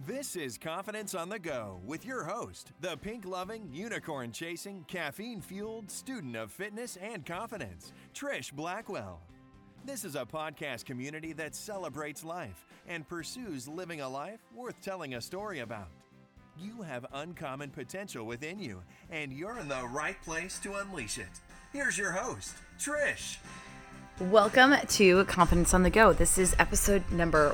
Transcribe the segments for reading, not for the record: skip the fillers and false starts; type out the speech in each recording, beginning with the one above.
This is Confidence on the Go with your host, the pink-loving, unicorn-chasing, caffeine-fueled student of fitness and confidence, Trish Blackwell. This is a podcast community that celebrates life and pursues living a life worth telling a story about. You have uncommon potential within you, and you're in the right place to unleash it. Here's your host, Trish. Welcome to Confidence on the Go. This is episode number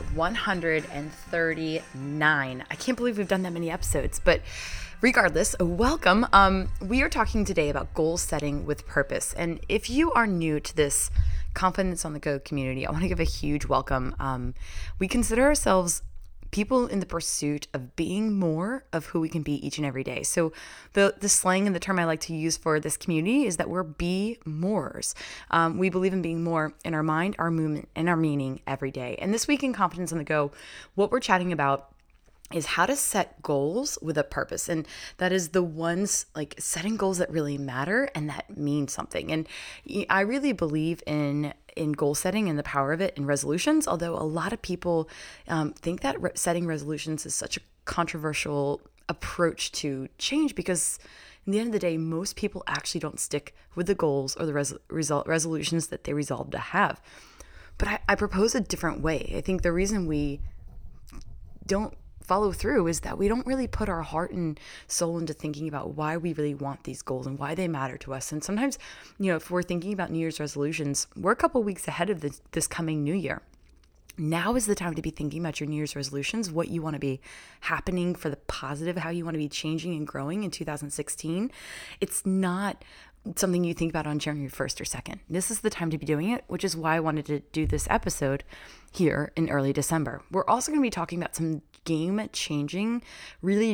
139. I can't believe we've done that many episodes, but regardless, welcome. We are talking today about goal setting with purpose. And if you are new to this Confidence on the Go community, I want to give a huge welcome. We consider ourselves people in the pursuit of being more of who we can be each and every day. So the slang and the term I like to use for this community is that we're be morers. We believe in being more in our mind, our movement, and our meaning every day. And this week in Confidence on the Go, what we're chatting about is how to set goals with a purpose. And that is the ones like setting goals that really matter and that mean something. And I really believe in goal setting and the power of it in resolutions, although a lot of people think that setting resolutions is such a controversial approach to change because in the end of the day, most people actually don't stick with the goals or the resolutions that they resolve to have. But I propose a different way. I think the reason we don't follow through is that we don't really put our heart and soul into thinking about why we really want these goals and why they matter to us. And sometimes, if we're thinking about New Year's resolutions, we're a couple weeks ahead of this coming new year. Now is the time to be thinking about your New Year's resolutions, what you want to be happening for the positive, how you want to be changing and growing in 2016. It's not something you think about on January 1st or 2nd. This is the time to be doing it, which is why I wanted to do this episode here in early December. We're also going to be talking about some game-changing, really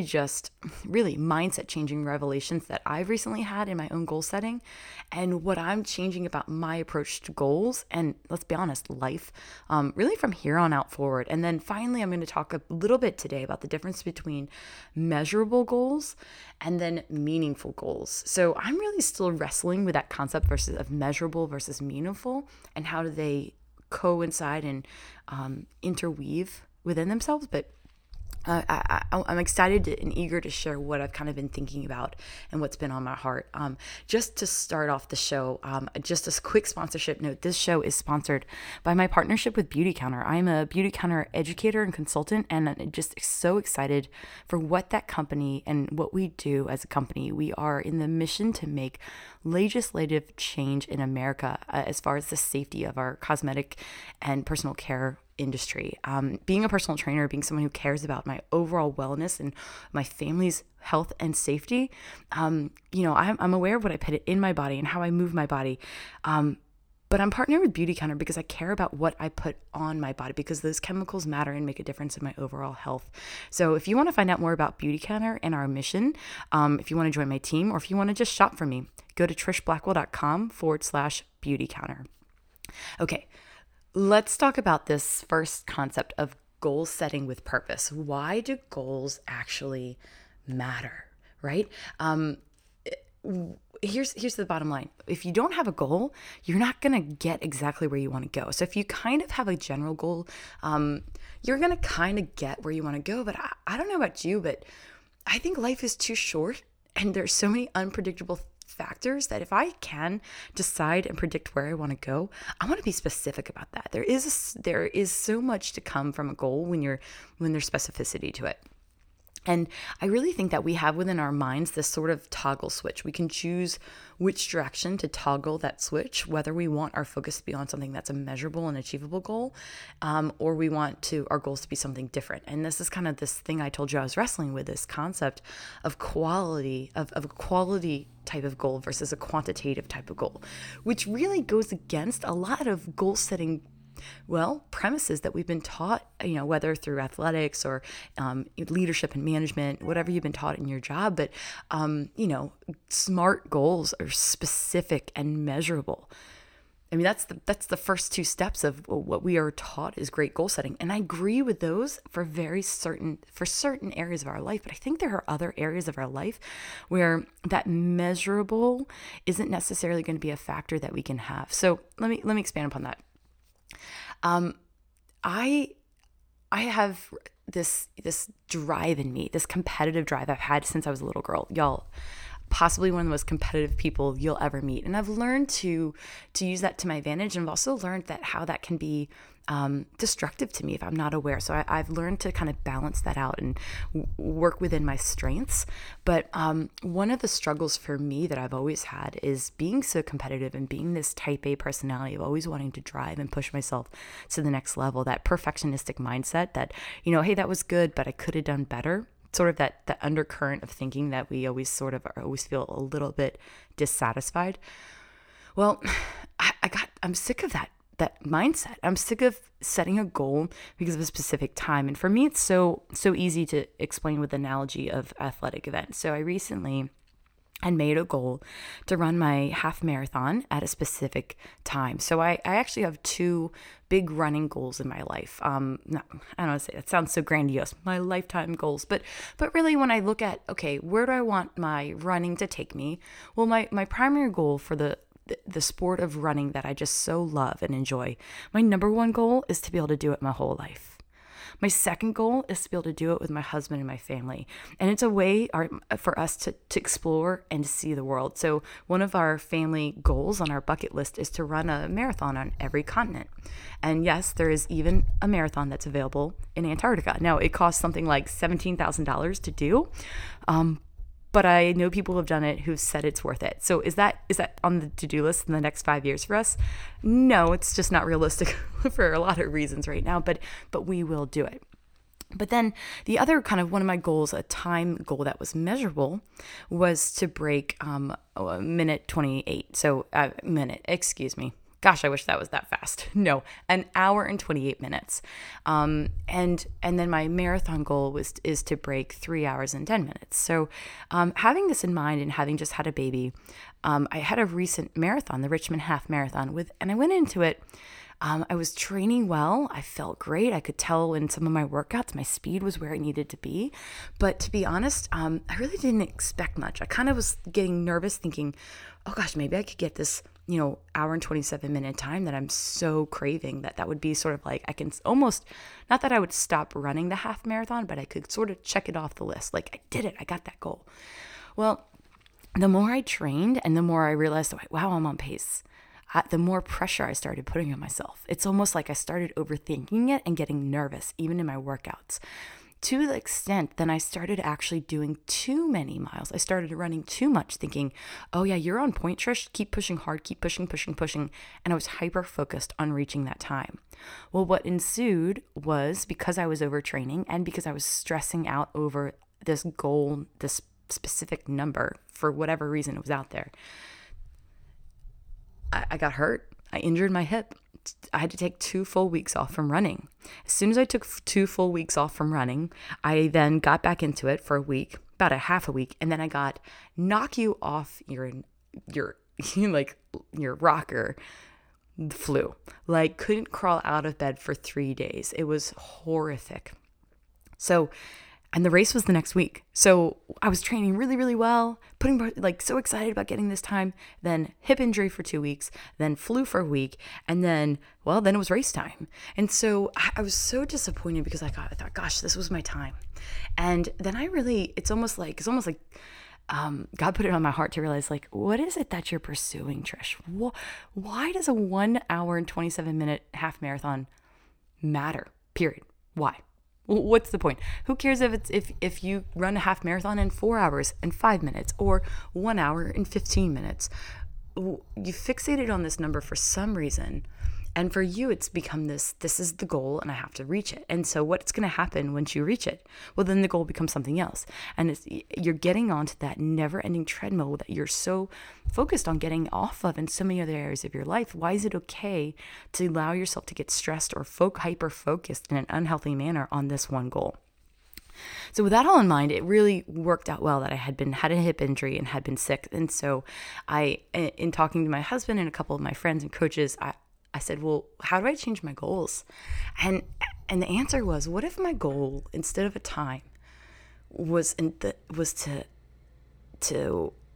mindset-changing revelations that I've recently had in my own goal setting and what I'm changing about my approach to goals and, let's be honest, life, really from here on out forward. And then finally, I'm going to talk a little bit today about the difference between measurable goals and then meaningful goals. So I'm really still wrestling with that concept of measurable versus meaningful and how do they coincide and interweave within themselves. But I'm excited and eager to share what I've kind of been thinking about and what's been on my heart. Just to start off the show, just a quick sponsorship note. This show is sponsored by my partnership with Beautycounter. I'm a Beautycounter educator and consultant, and I'm just so excited for what that company and what we do as a company. We are in the mission to make legislative change in America as far as the safety of our cosmetic and personal care industry. Being a personal trainer, being someone who cares about my overall wellness and my family's health and safety, I'm aware of what I put in my body and how I move my body. But I'm partnered with Beautycounter because I care about what I put on my body because those chemicals matter and make a difference in my overall health. So if you want to find out more about Beautycounter and our mission, if you want to join my team or if you want to just shop from me, go to trishblackwell.com/Beautycounter. Okay. Let's talk about this first concept of goal setting with purpose. Why do goals actually matter, right? Here's the bottom line. If you don't have a goal, you're not going to get exactly where you want to go. So if you kind of have a general goal, you're going to kind of get where you want to go. But I don't know about you, but I think life is too short and there's so many unpredictable factors that if I can decide and predict where I want to go, I want to be specific about that. There is so much to come from a goal when there's specificity to it. And I really think that we have within our minds this sort of toggle switch. We can choose which direction to toggle that switch, whether we want our focus to be on something that's a measurable and achievable goal, or we want our goals to be something different. And this is kind of this thing I told you I was wrestling with, this concept of quality, of a quality type of goal versus a quantitative type of goal, which really goes against a lot of goal setting premises that we've been taught, whether through athletics or leadership and management, whatever you've been taught in your job. But, smart goals are specific and measurable. I mean, that's the first two steps of what we are taught is great goal setting. And I agree with those for certain areas of our life. But I think there are other areas of our life where that measurable isn't necessarily going to be a factor that we can have. So let me expand upon that. I have this drive in me, this competitive drive I've had since I was a little girl. Y'all, possibly one of the most competitive people you'll ever meet. And I've learned to use that to my advantage. And I've also learned that how that can be destructive to me if I'm not aware. So I've learned to kind of balance that out and work within my strengths. But one of the struggles for me that I've always had is being so competitive and being this type A personality of always wanting to drive and push myself to the next level, that perfectionistic mindset that, hey, that was good, but I could have done better. Sort of that undercurrent of thinking that we always always feel a little bit dissatisfied. Well, I'm sick of that mindset. I'm sick of setting a goal because of a specific time. And for me, it's so easy to explain with the analogy of athletic events. So I recently and made a goal to run my half marathon at a specific time. So I actually have two big running goals in my life. I don't want to say that sounds so grandiose, my lifetime goals, but really when I look at, okay, where do I want my running to take me? Well, my primary goal for the sport of running that I just so love and enjoy, my number one goal is to be able to do it my whole life. My second goal is to be able to do it with my husband and my family. And it's a way for us to explore and to see the world. So one of our family goals on our bucket list is to run a marathon on every continent. And yes, there is even a marathon that's available in Antarctica. Now, it costs something like $17,000 to do. But I know people have done it who've said it's worth it. So is that on the to-do list in the next 5 years for us? No, it's just not realistic for a lot of reasons right now, but we will do it. But then the other kind of one of my goals, a time goal that was measurable, was to break a minute 28. So excuse me. Gosh, I wish that was that fast. No, an hour and 28 minutes. And then my marathon goal is to break 3 hours and 10 minutes. So having this in mind and having just had a baby, I had a recent marathon, the Richmond Half Marathon, and I went into it. I was training well. I felt great. I could tell in some of my workouts, my speed was where it needed to be. But to be honest, I really didn't expect much. I kind of was getting nervous thinking, oh gosh, maybe I could get this, hour and 27 minute time that I'm so craving that would be sort of like, I can almost, not that I would stop running the half marathon, but I could sort of check it off the list. Like I did it. I got that goal. Well, the more I trained and the more I realized, wow, I'm on pace, the more pressure I started putting on myself. It's almost like I started overthinking it and getting nervous, even in my workouts. To the extent that I started actually doing too many miles. I started running too much, thinking, oh yeah, you're on point, Trish. Keep pushing hard, keep pushing. And I was hyper-focused on reaching that time. Well, what ensued was, because I was overtraining and because I was stressing out over this goal, this specific number, for whatever reason it was out there, I got hurt. I injured my hip. I had to take 2 full weeks off from running. As soon as I took 2 full weeks off from running, I then got back into it for a week, about a half a week, and then I got knock you off your like your rocker flu. Like couldn't crawl out of bed for 3 days. It was horrific. And the race was the next week. So I was training really, really well, so excited about getting this time, then hip injury for 2 weeks, then flu for a week. And then it was race time. And so I was so disappointed because I thought, gosh, this was my time. And then it's almost like God put it on my heart to realize, like, what is it that you're pursuing, Trish? Why does a 1 hour and 27 minute half marathon matter? Period. Why? What's the point? Who cares if you run a half marathon in 4 hours and 5 minutes or 1 hour and 15 minutes? You fixated on this number for some reason. And for you, it's become this is the goal and I have to reach it. And so what's going to happen once you reach it? Well, then the goal becomes something else. And you're getting onto that never-ending treadmill that you're so focused on getting off of in so many other areas of your life. Why is it okay to allow yourself to get stressed or hyper-focused in an unhealthy manner on this one goal? So with that all in mind, it really worked out well that I had a hip injury and had been sick. And so in talking to my husband and a couple of my friends and coaches, I said, well, how do I change my goals? And the answer was, what if my goal, instead of a time, was to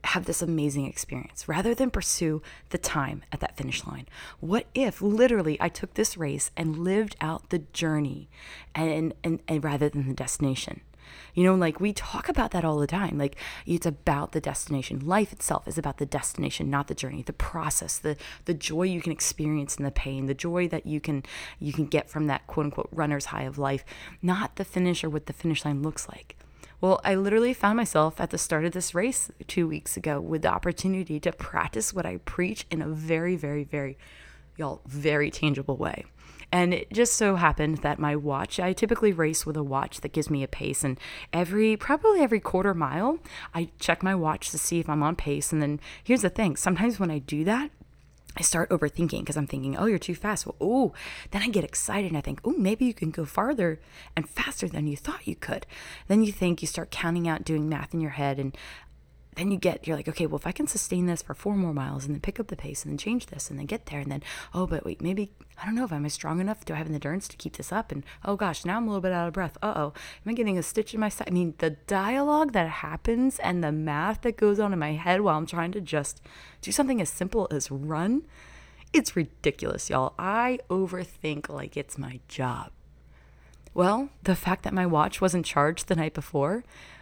have this amazing experience rather than pursue the time at that finish line? What if literally I took this race and lived out the journey and rather than the destination? Like we talk about that all the time. Like it's about the destination. Life itself is about the destination, not the journey, the process, the joy you can experience in the pain, the joy that you can get from that quote unquote runner's high of life, not the finish or what the finish line looks like. Well, I literally found myself at the start of this race 2 weeks ago with the opportunity to practice what I preach in a very, very, very, very tangible way. And it just so happened that my watch, I typically race with a watch that gives me a pace. And probably every quarter mile, I check my watch to see if I'm on pace. And then here's the thing. Sometimes when I do that, I start overthinking because I'm thinking, oh, you're too fast. Well, then I get excited and I think, maybe you can go farther and faster than you thought you could. Then you start counting out, doing math in your head, and then you're like, okay, well, if I can sustain this for 4 more miles and then pick up the pace and then change this and then get there and then, but wait, maybe, I don't know, am I strong enough? Do I have the endurance to keep this up? And oh gosh, now I'm a little bit out of breath. Am I getting a stitch in my side? I mean, the dialogue that happens and the math that goes on in my head while I'm trying to just do something as simple as run, it's ridiculous, y'all. I overthink like it's my job. Well, the fact that my watch wasn't charged the night before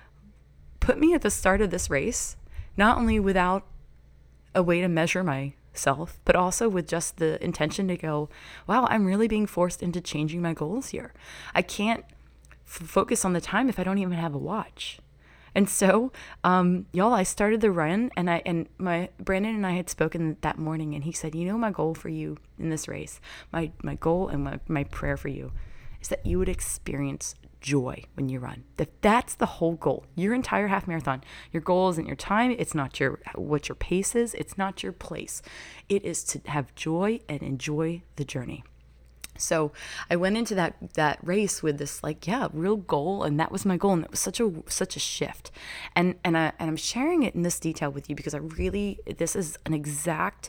put me at the start of this race, not only without a way to measure myself, but also with just the intention to go, wow, I'm really being forced into changing my goals here. I can't focus on the time if I don't even have a watch. And so, y'all, I started the run and Brandon and I had spoken that morning, and he said, my goal for you in this race, my goal and my prayer for you is that you would experience joy when you run. That's the whole goal. Your entire half marathon, your goal isn't your time. It's not what your pace is. It's not your place. It is to have joy and enjoy the journey. So I went into that race with this real goal, and that was my goal, and it was such a shift. And I'm sharing it in this detail with you because this is an exact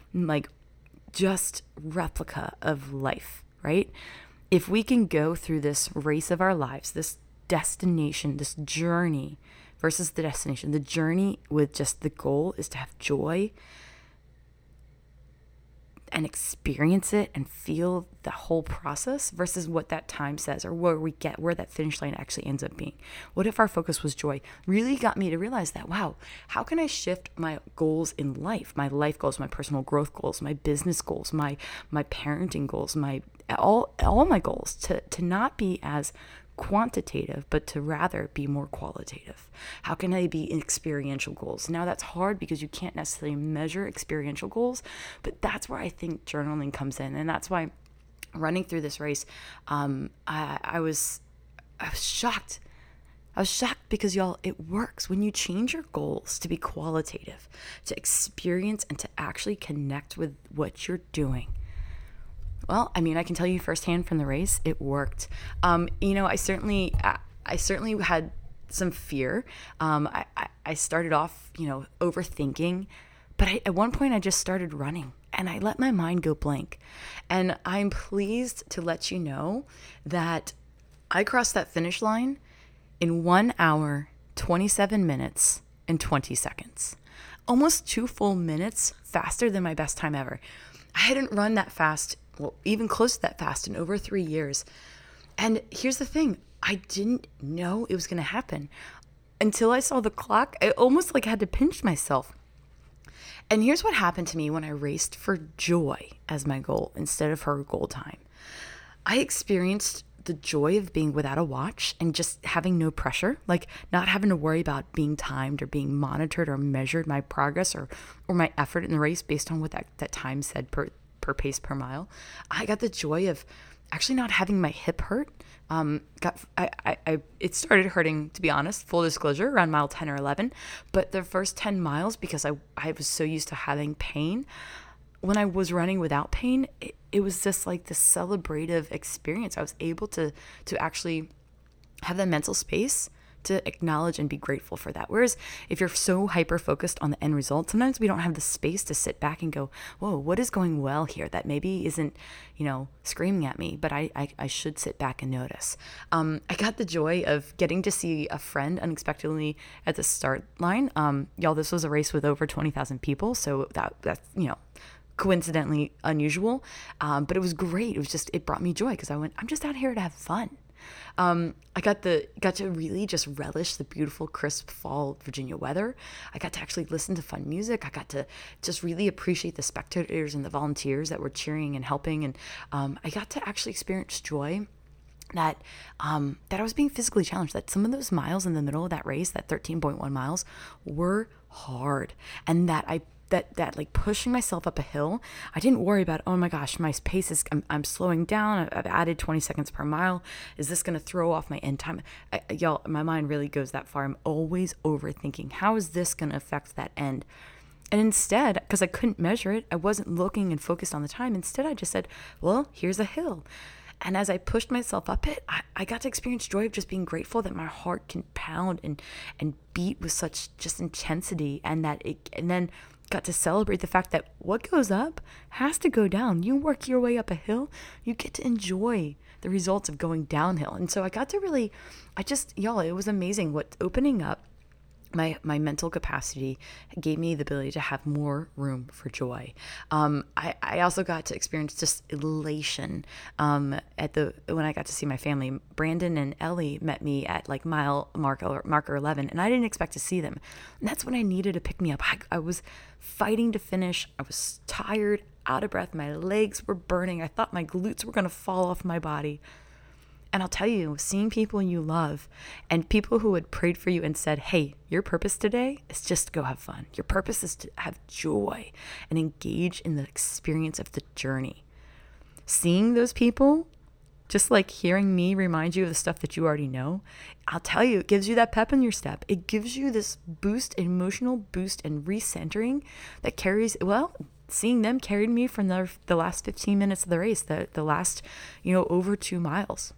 just replica of life, right? If we can go through this race of our lives, this destination, this journey versus the destination, the journey with just the goal is to have joy and experience it and feel the whole process versus what that time says or where that finish line actually ends up being. What if our focus was joy? Really got me to realize that, wow, how can I shift my goals in life, my life goals, my personal growth goals, my business goals, my parenting goals, all my goals to not be as quantitative, but to rather be more qualitative? How can I be experiential goals? Now that's hard because you can't necessarily measure experiential goals, but that's where I think journaling comes in. And that's why running through this race, I was shocked. I was shocked because, y'all, it works when you change your goals to be qualitative, to experience and to actually connect with what you're doing. Well, I mean, I can tell you firsthand from the race, it worked. I certainly had some fear. I started off, overthinking, but at one point I just started running and I let my mind go blank. And I'm pleased to let you know that I crossed that finish line in 1 hour, 27 minutes, and 20 seconds. Almost 2 full minutes faster than my best time ever. I hadn't run that fast, even close to that fast, in over 3 years. And here's the thing, I didn't know it was going to happen until I saw the clock. I almost had to pinch myself. And here's what happened to me when I raced for joy as my goal instead of for goal time. I experienced the joy of being without a watch and just having no pressure, not having to worry about being timed or being monitored or measured my progress or my effort in the race based on what that time said per pace per mile. I got the joy of actually not having my hip hurt. It started hurting, to be honest, full disclosure, around mile 10 or 11. But the first 10 miles, because I was so used to having pain, when I was running without pain, it was just this celebrative experience. I was able to actually have the mental space to acknowledge and be grateful for that. Whereas if you're so hyper focused on the end result, sometimes we don't have the space to sit back and go, whoa, what is going well here that maybe isn't, screaming at me, but I should sit back and notice. I got the joy of getting to see a friend unexpectedly at the start line. Y'all, this was a race with over 20,000 people. So that's, coincidentally unusual. But it was great. It brought me joy because I went, I'm just out here to have fun. I got to really just relish the beautiful, crisp fall Virginia weather. I got to actually listen to fun music. I got to just really appreciate the spectators and the volunteers that were cheering and helping. And I got to actually experience joy that I was being physically challenged, that some of those miles in the middle of that race, that 13.1 miles, were hard. And that that like pushing myself up a hill, I didn't worry about, oh my gosh, my pace is, I'm slowing down. I've added 20 seconds per mile. Is this going to throw off my end time? Y'all, my mind really goes that far. I'm always overthinking. How is this going to affect that end? And instead, because I couldn't measure it, I wasn't looking and focused on the time. Instead, I just said, well, here's a hill. And as I pushed myself up it, I got to experience joy of just being grateful that my heart can pound and beat with such just intensity, and then got to celebrate the fact that what goes up has to go down. You work your way up a hill, you get to enjoy the results of going downhill. And so I got to really, it was amazing what opening up my mental capacity gave me the ability to have more room for joy. I also got to experience just elation when I got to see my family. Brandon and Ellie met me at like mile marker 11, and I didn't expect to see them. And that's when I needed to pick me up. I was fighting to finish. I was tired, out of breath. My legs were burning. I thought my glutes were going to fall off my body. And I'll tell you, seeing people you love and people who had prayed for you and said, hey, your purpose today is just to go have fun. Your purpose is to have joy and engage in the experience of the journey. Seeing those people, just like hearing me remind you of the stuff that you already know, I'll tell you, it gives you that pep in your step. It gives you this boost, emotional boost and recentering that carries, seeing them carried me from the last 15 minutes of the race, the last, over 2 miles.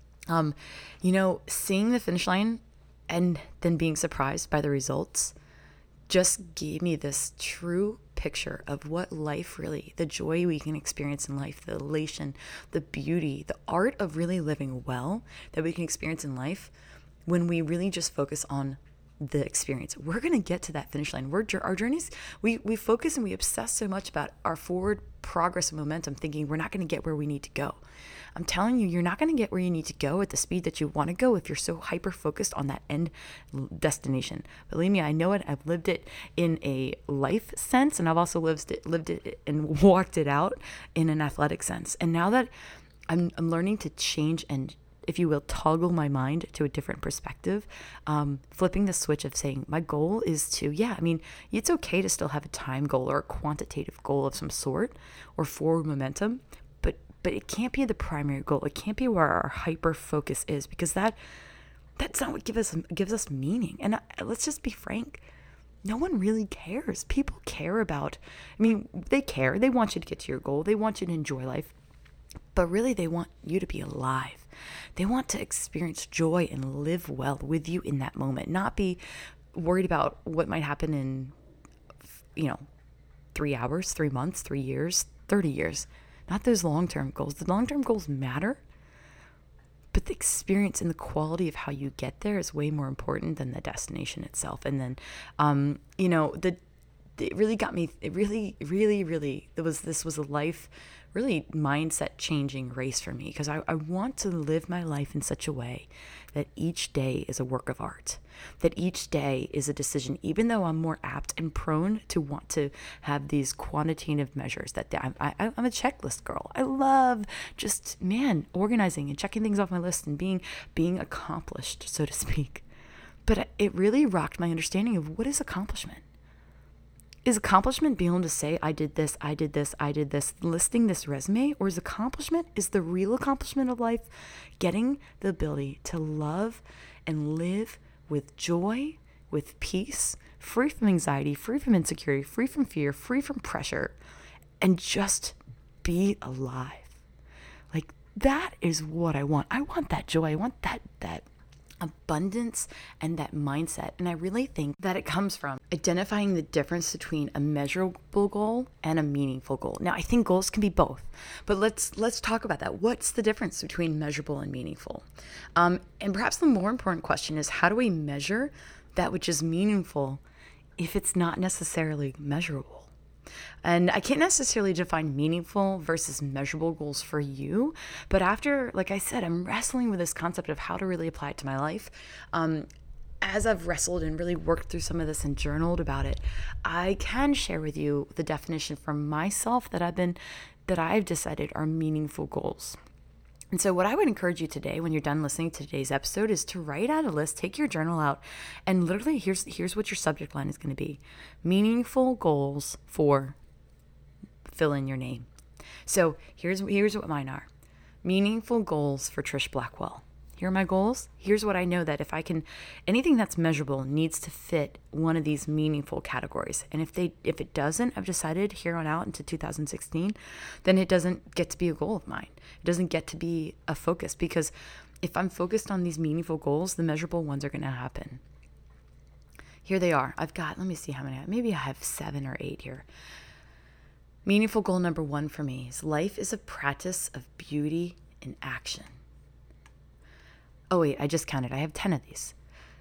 Seeing the finish line and then being surprised by the results just gave me this true picture of what life really, the joy we can experience in life, the elation, the beauty, the art of really living well that we can experience in life when we really just focus on the experience. We're going to get to that finish line. Our journeys, we focus and we obsess so much about our forward progress and momentum, thinking we're not going to get where we need to go. I'm telling you, you're not going to get where you need to go at the speed that you want to go if you're so hyper focused on that end destination. Believe me, I know it. I've lived it in a life sense, and I've also lived it and walked it out in an athletic sense. And now that I'm learning to change and, if you will, toggle my mind to a different perspective, flipping the switch of saying my goal is to, it's okay to still have a time goal or a quantitative goal of some sort or forward momentum, but it can't be the primary goal. It can't be where our hyper focus is, because that's not what gives us meaning. And let's just be frank. No one really cares. People care about, they care. They want you to get to your goal. They want you to enjoy life. But really, they want you to be alive. They want to experience joy and live well with you in that moment, not be worried about what might happen in, 3 hours, 3 months, 3 years, 30 years. Not those long-term goals. The long-term goals matter, but the experience and the quality of how you get there is way more important than the destination itself. And then, it really got me. It really, really, really. This was a life, really mindset changing race for me, because I want to live my life in such a way that each day is a work of art, that each day is a decision, even though I'm more apt and prone to want to have these quantitative measures. That I'm a checklist girl. I love just, organizing and checking things off my list and being accomplished, so to speak. But it really rocked my understanding of what is accomplishment. Is accomplishment being able to say, I did this, listing this resume? Or is the real accomplishment of life getting the ability to love and live with joy, with peace, free from anxiety, free from insecurity, free from fear, free from pressure, and just be alive? Like, that is what I want. I want that joy. I want that abundance and that mindset. And I really think that it comes from identifying the difference between a measurable goal and a meaningful goal. Now, I think goals can be both, but let's talk about that. What's the difference between measurable and meaningful? And perhaps the more important question is, how do we measure that which is meaningful if it's not necessarily measurable? And I can't necessarily define meaningful versus measurable goals for you, but after, like I said, I'm wrestling with this concept of how to really apply it to my life. As I've wrestled and really worked through some of this and journaled about it, I can share with you the definition for myself that I've decided are meaningful goals. And so what I would encourage you today, when you're done listening to today's episode, is to write out a list, take your journal out, and literally here's what your subject line is going to be. Meaningful goals for fill in your name. So here's what mine are. Meaningful goals for Trish Blackwell. Here are my goals. Here's what I know that if I can, anything that's measurable needs to fit one of these meaningful categories. And if it doesn't, I've decided here on out into 2016, then it doesn't get to be a goal of mine. It doesn't get to be a focus, because if I'm focused on these meaningful goals, the measurable ones are going to happen. Here they are. Let me see how many, maybe I have 7 or 8 here. Meaningful goal number 1 for me is life is a practice of beauty in action. Oh wait, I just counted. I have 10 of these.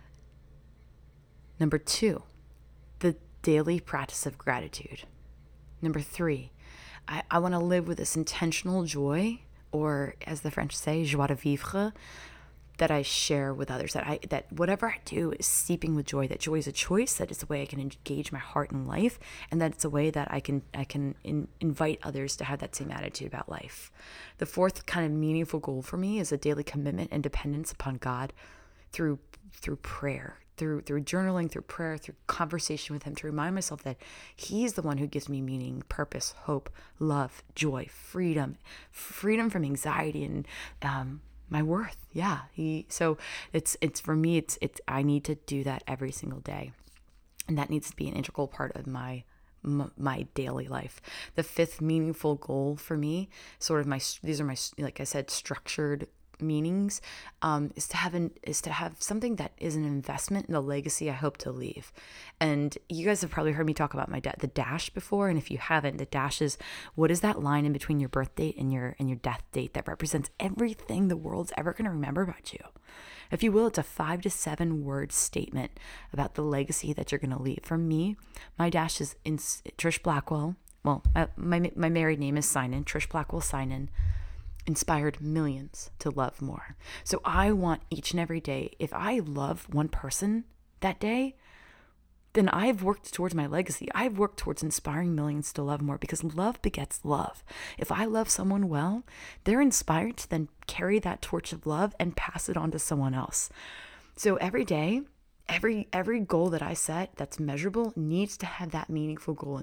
Number 2, the daily practice of gratitude. Number 3, I want to live with this intentional joy, or as the French say, joie de vivre, that I share with others, that whatever I do is seeping with joy, that joy is a choice, that it's a way I can engage my heart in life, and that it's a way that I can invite others to have that same attitude about life. The 4th kind of meaningful goal for me is a daily commitment and dependence upon God through prayer, through journaling, through prayer, through conversation with him, to remind myself that he's the one who gives me meaning, purpose, hope, love, joy, freedom from anxiety, and my worth. Yeah. So it's for me, it's I need to do that every single day. And that needs to be an integral part of my daily life. The 5th meaningful goal for me, these are my, like I said, structured meanings, is to have something that is an investment in the legacy I hope to leave. And you guys have probably heard me talk about the dash before, and if you haven't, the dash is what is that line in between your birth date and your death date that represents everything the world's ever going to remember about you. If you will, it's a 5 to 7 word statement about the legacy that you're going to leave. For me, my dash is in Trish Blackwell. Well, my married name is Synan, Trish Blackwell Synan. Inspired millions to love more. So I want each and every day, if I love one person that day, then I've worked towards my legacy. I've worked towards inspiring millions to love more, because love begets love. If I love someone well, they're inspired to then carry that torch of love and pass it on to someone else. So every day, every goal that I set that's measurable needs to have that meaningful goal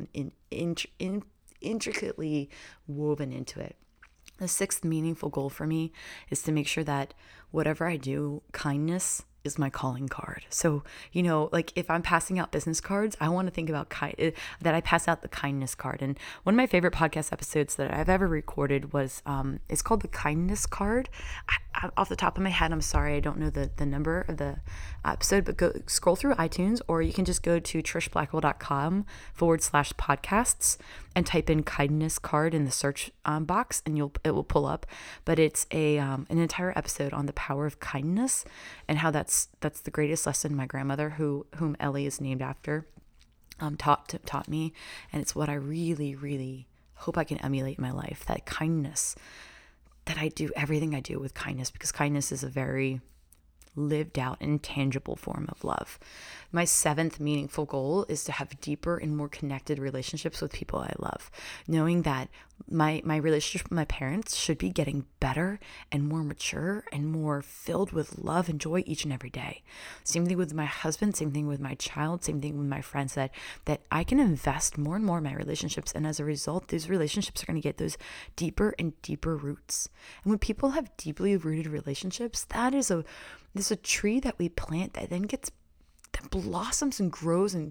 intricately woven into it. The 6th meaningful goal for me is to make sure that whatever I do, kindness is my calling card. So, like if I'm passing out business cards, I want to think about that I pass out the kindness card. And one of my favorite podcast episodes that I've ever recorded was, it's called the kindness card. Off the top of my head, I'm sorry, I don't know the number of the episode, but go scroll through iTunes, or you can just go to trishblackwell.com/podcasts and type in kindness card in the search box, and it will pull up. But it's an entire episode on the power of kindness and how that's the greatest lesson my grandmother, whom Ellie is named after, taught me. And it's what I really, really hope I can emulate in my life, that kindness, that I do everything I do with kindness, because kindness is a very lived out and tangible form of love. My 7th meaningful goal is to have deeper and more connected relationships with people I love, knowing that my relationship with my parents should be getting better and more mature and more filled with love and joy each and every day. Same thing with my husband, same thing with my child, same thing with my friends, that I can invest more and more in my relationships, and as a result, these relationships are going to get those deeper and deeper roots. And when people have deeply rooted relationships, there's a tree that we plant that blossoms and grows and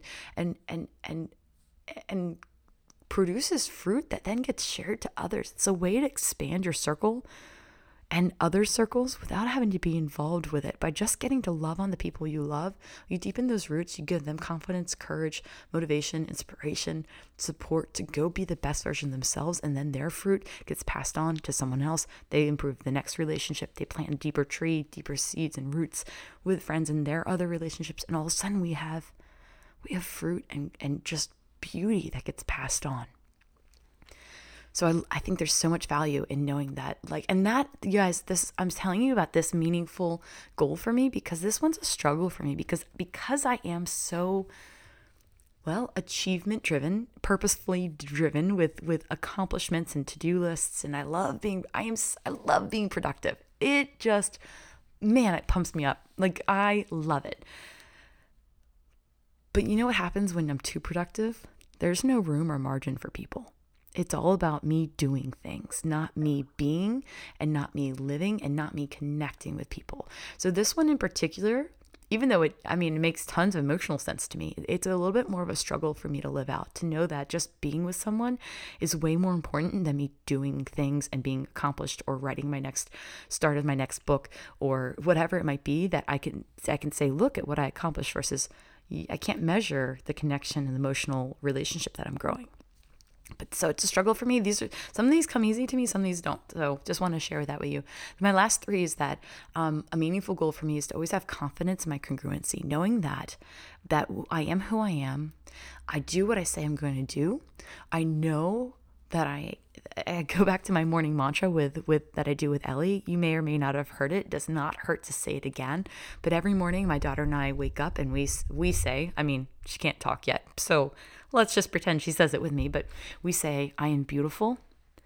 produces fruit that then gets shared to others. It's a way to expand your circle and other circles without having to be involved with it. By just getting to love on the people you love, you deepen those roots, you give them confidence, courage, motivation, inspiration, support to go be the best version of themselves. And then their fruit gets passed on to someone else. They improve the next relationship. They plant a deeper tree, deeper seeds and roots with friends in their other relationships. And all of a sudden we have fruit and just beauty that gets passed on. So I think there's so much value in knowing that, and that, you guys, I'm telling you about this meaningful goal for me because this one's a struggle for me because I am so, achievement driven, purposefully driven with accomplishments and to-do lists. And I love being productive. It just, man, it pumps me up. I love it. But you know what happens when I'm too productive? There's no room or margin for people. It's all about me doing things, not me being and not me living and not me connecting with people. So this one in particular, even though it makes tons of emotional sense to me, it's a little bit more of a struggle for me to live out, to know that just being with someone is way more important than me doing things and being accomplished or writing my next start of my next book or whatever it might be that I can say, look at what I accomplished versus I can't measure the connection and the emotional relationship that I'm growing. But so it's a struggle for me. Some of these come easy to me, some of these don't. So just want to share that with you. My last three is that a meaningful goal for me is to always have confidence in my congruency, knowing that I am who I am. I do what I say I'm going to do. I know that I go back to my morning mantra with that I do with Ellie. You may or may not have heard it. It does not hurt to say it again. But every morning, my daughter and I wake up and we say, she can't talk yet, so let's just pretend she says it with me. But we say, I am beautiful.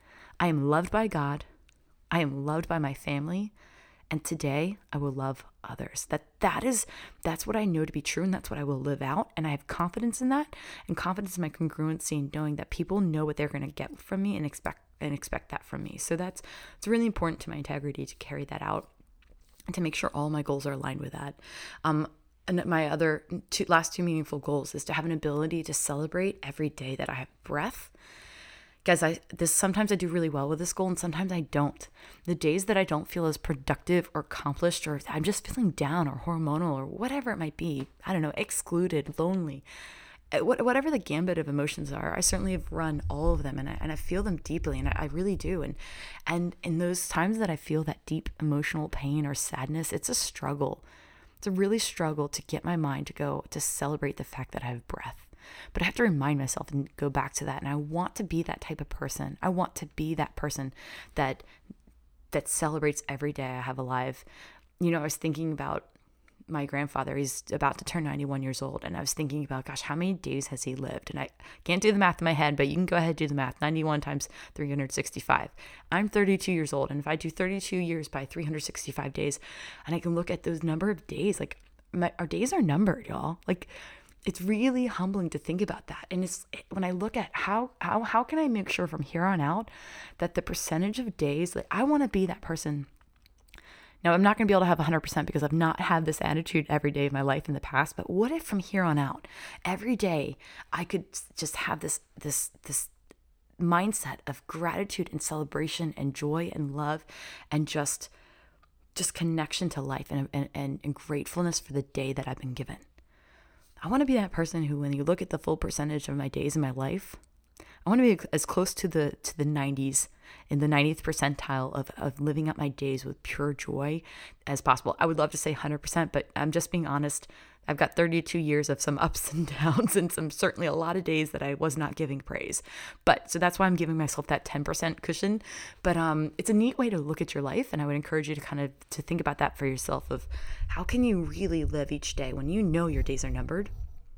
I am loved by God. I am loved by my family. And today I will love others. That's what I know to be true, and that's what I will live out. And I have confidence in that, and confidence in my congruency, and knowing that people know what they're going to get from me and expect that from me. So it's really important to my integrity to carry that out and to make sure all my goals are aligned with that. And my other last two meaningful goals is to have an ability to celebrate every day that I have breath. Guys, sometimes I do really well with this goal and sometimes I don't. The days that I don't feel as productive or accomplished, or I'm just feeling down or hormonal or whatever it might be, I don't know, excluded, lonely, whatever the gambit of emotions are, I certainly have run all of them and I feel them deeply, and I really do. And in those times that I feel that deep emotional pain or sadness, it's a struggle. It's a really struggle to get my mind to celebrate the fact that I have breath. But I have to remind myself and go back to that. And I want to be that type of person. I want to be that person that celebrates every day I have alive. I was thinking about my grandfather. He's about to turn 91 years old. And I was thinking about, gosh, how many days has he lived? And I can't do the math in my head, but you can go ahead and do the math. 91 times 365. I'm 32 years old. And if I do 32 years by 365 days, and I can look at those number of days, our days are numbered, y'all. It's really humbling to think about that. And it's when I look at how can I make sure from here on out that the percentage of days, I want to be that person. Now, I'm not going to be able to have 100% because I've not had this attitude every day of my life in the past. But what if from here on out, every day I could just have this mindset of gratitude and celebration and joy and love and just connection to life and gratefulness for the day that I've been given. I want to be that person who, when you look at the full percentage of my days in my life, I want to be as close to the 90s, in the 90th percentile of living up my days with pure joy as possible. I would love to say 100%, but I'm just being honest. I've got 32 years of some ups and downs and certainly a lot of days that I was not giving praise. So that's why I'm giving myself that 10% cushion. But it's a neat way to look at your life. And I would encourage you to think about that for yourself, of how can you really live each day when you know your days are numbered?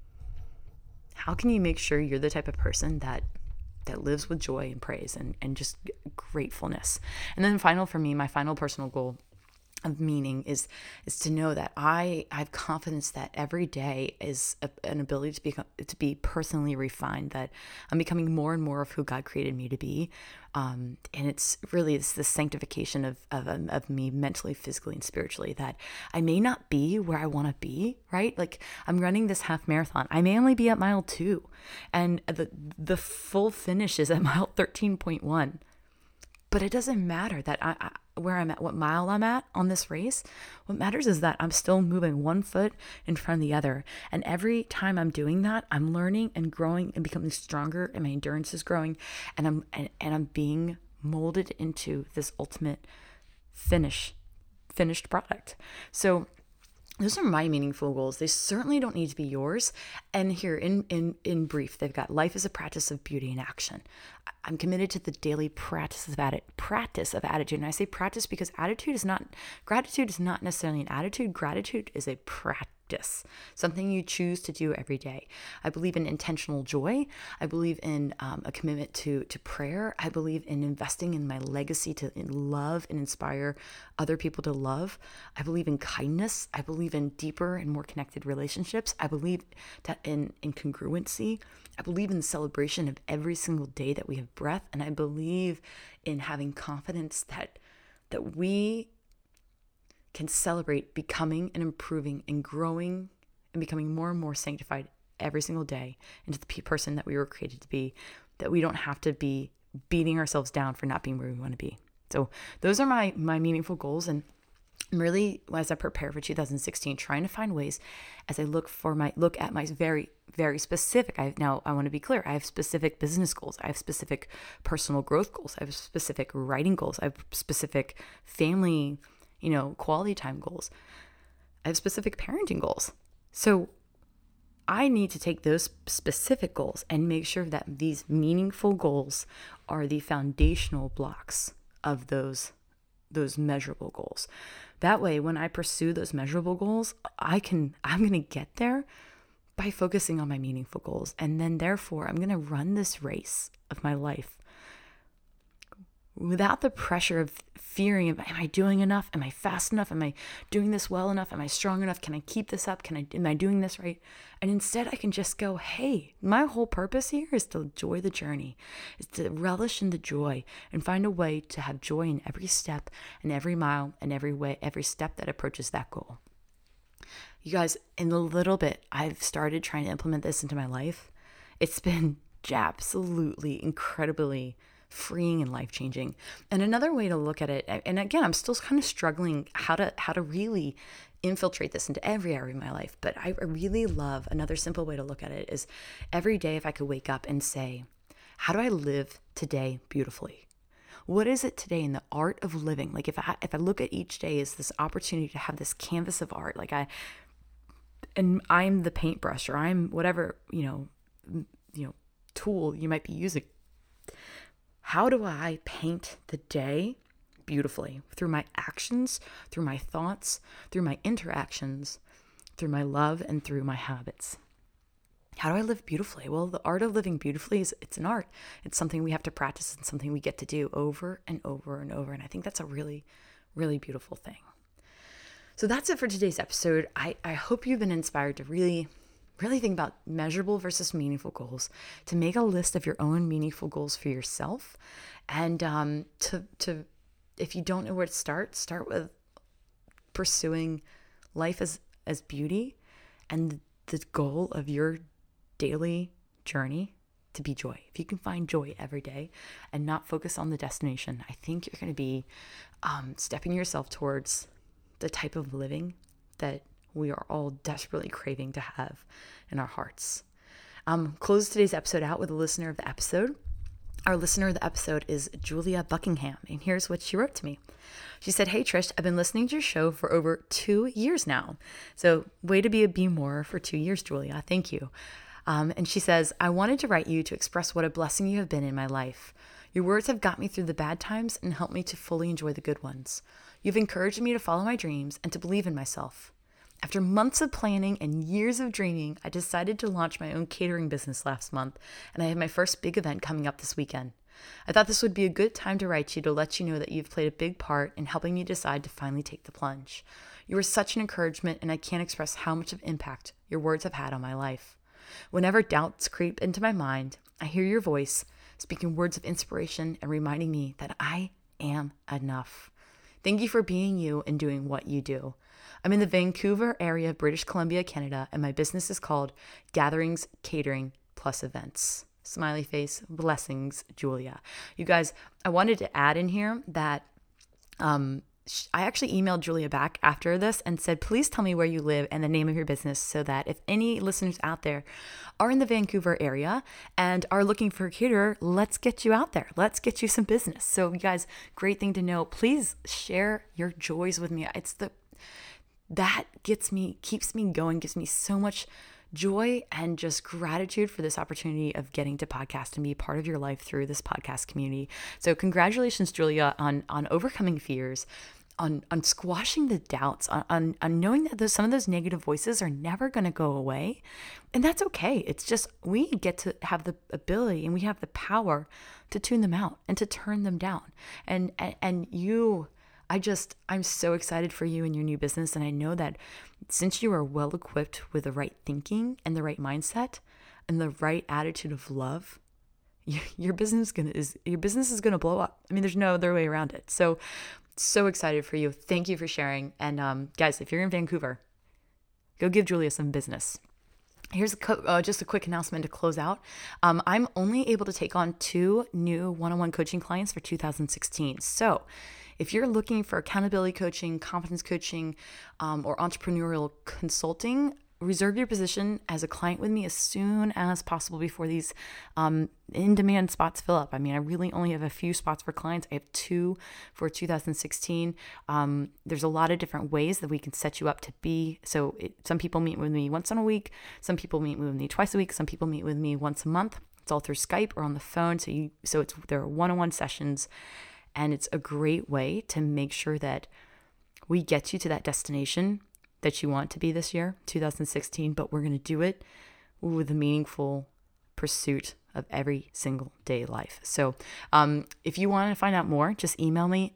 How can you make sure you're the type of person that lives with joy and praise and just gratefulness? And then my final personal goal of meaning is to know that I have confidence that every day is an ability to be personally refined, that I'm becoming more and more of who God created me to be. And it's the sanctification of me mentally, physically, and spiritually, that I may not be where I want to be, right? I'm running this half marathon. I may only be at mile 2 and the full finish is at mile 13.1. But it doesn't matter that where I'm at, what mile I'm at on this race. What matters is that I'm still moving one foot in front of the other. And every time I'm doing that, I'm learning and growing and becoming stronger, and my endurance is growing, and I'm being molded into this ultimate finished product. So those are my meaningful goals. They certainly don't need to be yours. And here in brief, they've got life is a practice of beauty and action. I'm committed to the daily practice of attitude. And I say practice because gratitude is not necessarily an attitude. Gratitude is a practice, something you choose to do every day. I believe in intentional joy. I believe in a commitment to prayer. I believe in investing in my legacy to love and inspire other people to love. I believe in kindness. I believe in deeper and more connected relationships. I believe that in congruency. I believe in the celebration of every single day that we have breath. And I believe in having confidence that we can celebrate becoming and improving and growing and becoming more and more sanctified every single day into the person that we were created to be, that we don't have to be beating ourselves down for not being where we want to be. So those are my meaningful goals. And I'm really, as I prepare for 2016, trying to find ways as I look at my very, very specific, I want to be clear, I have specific business goals. I have specific personal growth goals. I have specific writing goals. I have specific family, quality time goals. I have specific parenting goals. So I need to take those specific goals and make sure that these meaningful goals are the foundational blocks of those measurable goals. That way, when I pursue those measurable goals, I'm going to get there by focusing on my meaningful goals. And then therefore, I'm going to run this race of my life without the pressure of fearing, am I doing enough? Am I fast enough? Am I doing this well enough? Am I strong enough? Can I keep this up? Am I doing this right? And instead I can just go, hey, my whole purpose here is to enjoy the journey, is to relish in the joy and find a way to have joy in every step and every mile and every step that approaches that goal. You guys, in a little bit, I've started trying to implement this into my life. It's been absolutely incredibly freeing and life-changing. And another way to look at it, and again, I'm still kind of struggling how to really infiltrate this into every area of my life, but I really love another simple way to look at it is every day if I could wake up and say, how do I live today beautifully? What is it today in the art of living? Like if I look at each day as this opportunity to have this canvas of art, and I'm the paintbrush or I'm whatever, tool you might be using. How do I paint the day beautifully through my actions, through my thoughts, through my interactions, through my love, and through my habits? How do I live beautifully? Well, the art of living beautifully it's an art. It's something we have to practice and something we get to do over and over and over. And I think that's a really, really beautiful thing. So that's it for today's episode. I hope you've been inspired to really think about measurable versus meaningful goals, to make a list of your own meaningful goals for yourself. And to if you don't know where to start with pursuing life as beauty and the goal of your daily journey to be joy. If you can find joy every day and not focus on the destination, I think you're going to be stepping yourself towards the type of living that we are all desperately craving to have in our hearts. Close today's episode out with a listener of the episode. Our listener of the episode is Julia Buckingham, and here's what she wrote to me. She said, "Hey Trish, I've been listening to your show for over 2 years now." So way to be a B-more for 2 years, Julia. Thank you. And she says, "I wanted to write you to express what a blessing you have been in my life. Your words have got me through the bad times and helped me to fully enjoy the good ones. You've encouraged me to follow my dreams and to believe in myself. After months of planning and years of dreaming, I decided to launch my own catering business last month, and I have my first big event coming up this weekend. I thought this would be a good time to write you to let you know that you've played a big part in helping me decide to finally take the plunge. You were such an encouragement, and I can't express how much of impact your words have had on my life. Whenever doubts creep into my mind, I hear your voice speaking words of inspiration and reminding me that I am enough. Thank you for being you and doing what you do. I'm in the Vancouver area of British Columbia, Canada, and my business is called Gatherings Catering Plus Events." Smiley face, blessings, Julia. You guys, I wanted to add in here that I actually emailed Julia back after this and said, please tell me where you live and the name of your business so that if any listeners out there are in the Vancouver area and are looking for a caterer, let's get you out there. Let's get you some business. So you guys, great thing to know. Please share your joys with me. That keeps me going, gives me so much joy and just gratitude for this opportunity of getting to podcast and be part of your life through this podcast community. So congratulations, Julia, on overcoming fears, on squashing the doubts, on knowing that some of those negative voices are never going to go away. And that's okay. It's just, we get to have the ability and we have the power to tune them out and to turn them down. And you, I'm so excited for you and your new business. And I know that since you are well equipped with the right thinking and the right mindset and the right attitude of love, your business is going to blow up. I mean, there's no other way around it. So excited for you. Thank you for sharing. And guys, if you're in Vancouver, go give Julia some business. Here's just a quick announcement to close out. I'm only able to take on 2 new one-on-one coaching clients for 2016. So if you're looking for accountability coaching, confidence coaching, or entrepreneurial consulting, reserve your position as a client with me as soon as possible before these in-demand spots fill up. I mean, I really only have a few spots for clients. I have 2 for 2016. There's a lot of different ways that we can set you up to be. So some people meet with me once in a week. Some people meet with me twice a week. Some people meet with me once a month. It's all through Skype or on the phone. There are one-on-one sessions, and it's a great way to make sure that we get you to that destination that you want to be this year, 2016, but we're going to do it with a meaningful pursuit of every single day life. So if you want to find out more, just email me,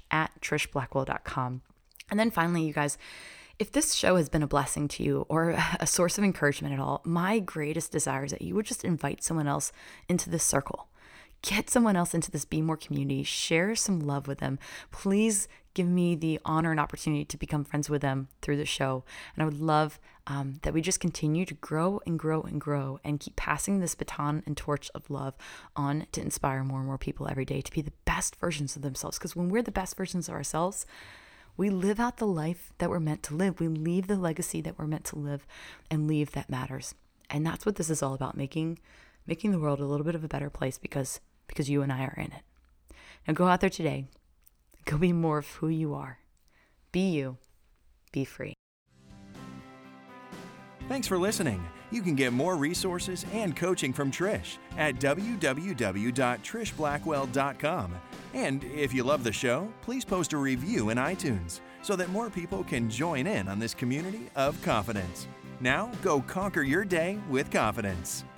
trish@trishblackwell.com. And then finally, you guys, if this show has been a blessing to you or a source of encouragement at all, my greatest desire is that you would just invite someone else into this circle. Get someone else into this Be More community. Share some love with them. Please give me the honor and opportunity to become friends with them through the show. And I would love that we just continue to grow and grow and grow and keep passing this baton and torch of love on to inspire more and more people every day to be the best versions of themselves. Because when we're the best versions of ourselves, we live out the life that we're meant to live. We leave the legacy that we're meant to live and leave that matters. And that's what this is all about, making the world a little bit of a better place because you and I are in it. Now go out there today. Go be more of who you are. Be you. Be free. Thanks for listening. You can get more resources and coaching from Trish at www.trishblackwell.com. And if you love the show, please post a review in iTunes so that more people can join in on this community of confidence. Now, go conquer your day with confidence.